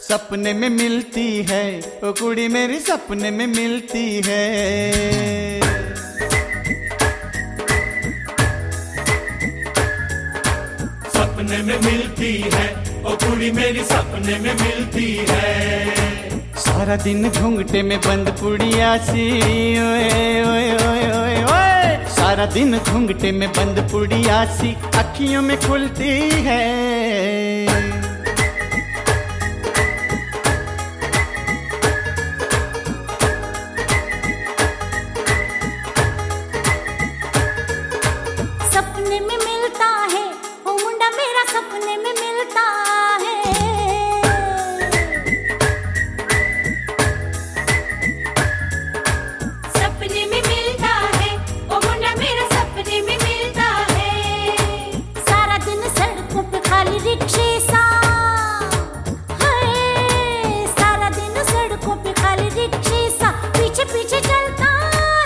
सपने में मिलती है, ओ कुड़ी मेरी सपने में मिलती है। सपने में मिलती है, ओ कुड़ी मेरी सपने में मिलती है। सारा दिन घूंघटे में बंद पुड़िया सी, ओए ओए ओए ओए ओए। सारा दिन घूंघटे में बंद पुड़िया सी अखियों में खुलती है। सपने में मिलता है, ओ मुंडा मेरा सपने में मिलता है। सपने में मिलता है, ओ मुंडा मेरा सपने में मिलता है। सारा दिन सड़कों पे खाली रिक्शे सा है। सारा दिन सड़कों पे खाली रिक्शे सा पीछे पीछे चलता है।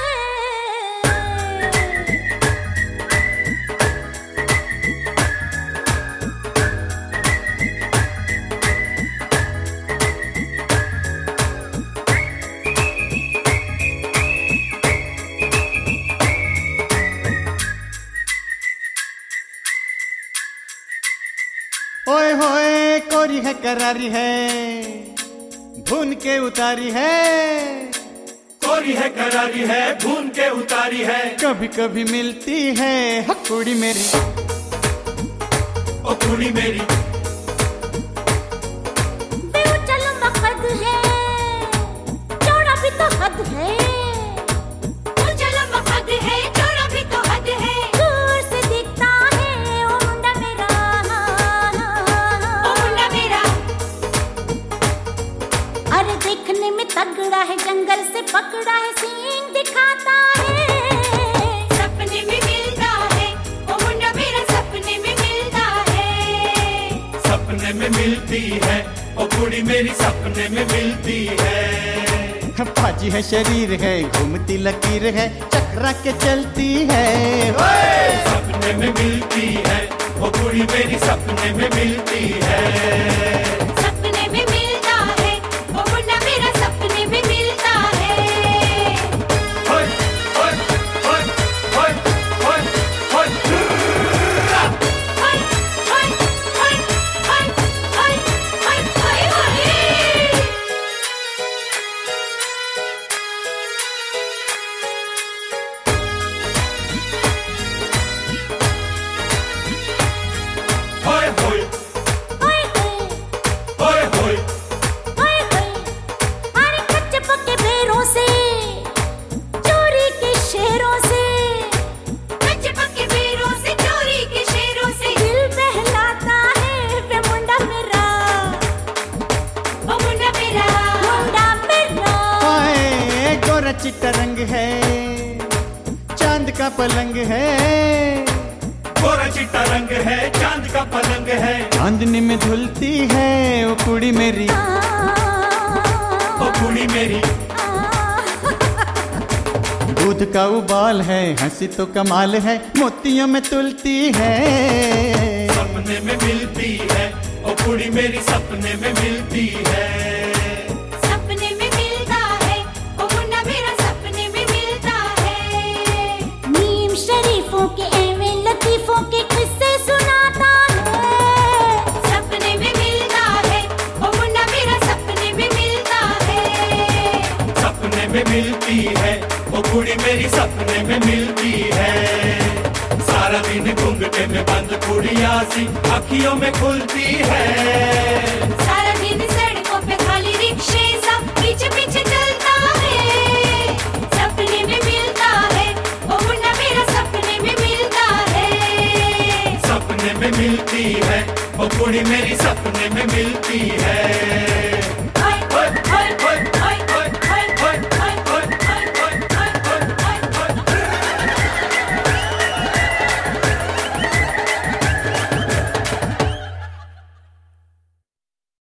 ओए होए कोरी है करारी है, भून के उतारी है। कोरी है करारी है, भून के उतारी है। कभी कभी मिलती है कुड़ी मेरी, ओ कुड़ी मेरी। बेऊंचा लंबा कद है, चौड़ा भी तो हद है। ऊंचा लंबा कद है, चौड़ा भी तो हद है। दूर से दिखता है ओ मुंडा मेरा, ओ मुंडा मेरा। अरे देखने में तगड़ा है, जंगल से पकड़ा है, सींग दिखाता है। सपने में मिलता है, ओ मुंडा मेरा सपने में मिलता है। सपने में मिलती है, ओ कुड़ी मेरी सपने में मिलती है। फाजी है शरीर है, घूमती लकीर है, चकरा के चलती है। सपने में मिलती है, ओ कुड़ी मेरी सपने में मिलती है। सपने में मिलता है, ओ मुंडा मेरा सपने में मिलता है। होय होय होय होय होय होय। हाय हाय हाय हाय हाय हाय हाय हाय। होय होय हाय होय हाय होय। हाय हाय। अरे कच्चे पक्के बेरों से, चोरी के शेरों से। कच्चे पक्के बेरों से, चोरी के शेरों से। दिल बहलाता है वे मुंडा मेरा, ओ मुंडा मेरा, मुंडा मेरा। हाय गोरा चिट्टा रंग है, चांद का पलंग है। गोरा चिट्टा रंग है, चांद का पलंग है। चांदनी में धुलती है ओ कुड़ी मेरी, ओ कुड़ी मेरी। दूध का उबाल है, हंसी तो कमाल है, मोतियों में तुलती है। सपने में मिलती है, ओ कुड़ी मेरी सपने में मिलती है। सपने में मिलता है, ओ मुन्ना मेरा सपने में मिलता है। नीम शरीफों के एवे लतीफों के किस्से सुनाता है। सपने में मिलता है, ओ मुन्ना मेरा सपने में मिलता है। सपने में मिलती है, ओ कुड़ी मेरी सपने में मिलती है। सारा दिन घूंघटे में बंद कुड़िया सी अखियों में खुलती है। सारा दिन सड़कों पे खाली रिक्शे सा पीछे पीछे चलता है। सपने में मिलता है, ओ मुन्ना मेरा सपने में मिलता है। सपने में मिलती है, ओ कुड़ी मेरी सपने में मिलती है। हाय होय होय होय